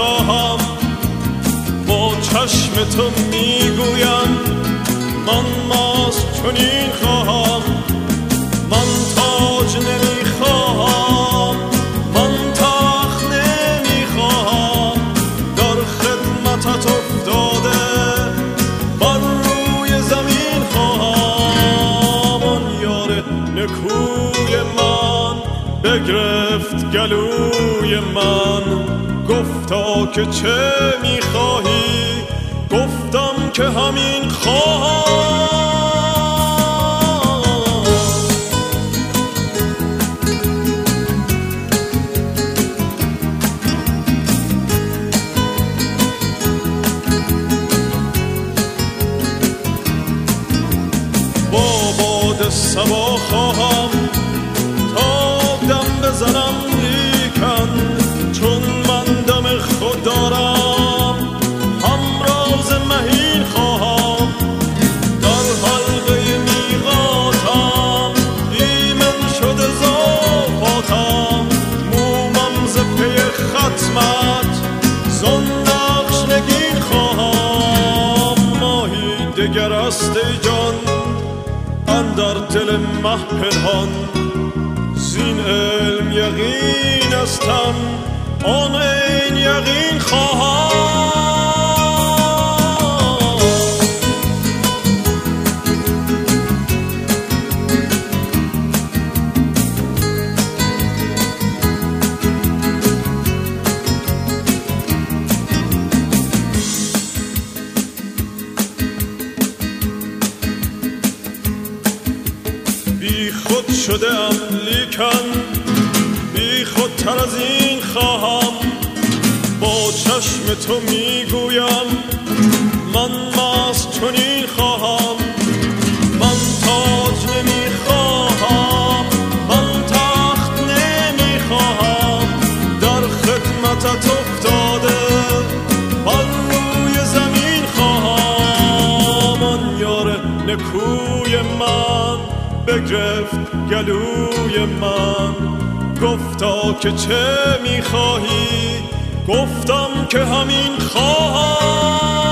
میخواهم، با چشم تو میگویم من ماست چنین خواهم. من تاج نمیخواهم، من تخت نمیخواهم، در خدمتت افتاده بر روی زمین خواهم. آن یار نکوی من بگرفت گلوی من، گفتا که چه میخواهی؟ گفتم که همین خواهم. با باد صبا خواهم تا دم بزنم، لیکن چون من دم خود دارم همراز مهین خواهم. در حلقه میقاتم ایمن شده زافاتم، مومم ز پی ختمت زن نقش نگین خواهم. ماهی دگر است ای جان اندر دل مه پنهان، زین علم یقین استم آن این یقین خواهم. بی خود شده ام لیکن بی خودتر از این خواهم، با چشم تو میگویم من مست چنین خواهم. من تاج نمیخواهم، من تخت نمیخواهم، در خدمتت افتاده بر روی زمین خواهم. آن یار نکوی من بگرفت گلوی من، گفتا که چه میخواهی؟ گفتم که همین خواهم.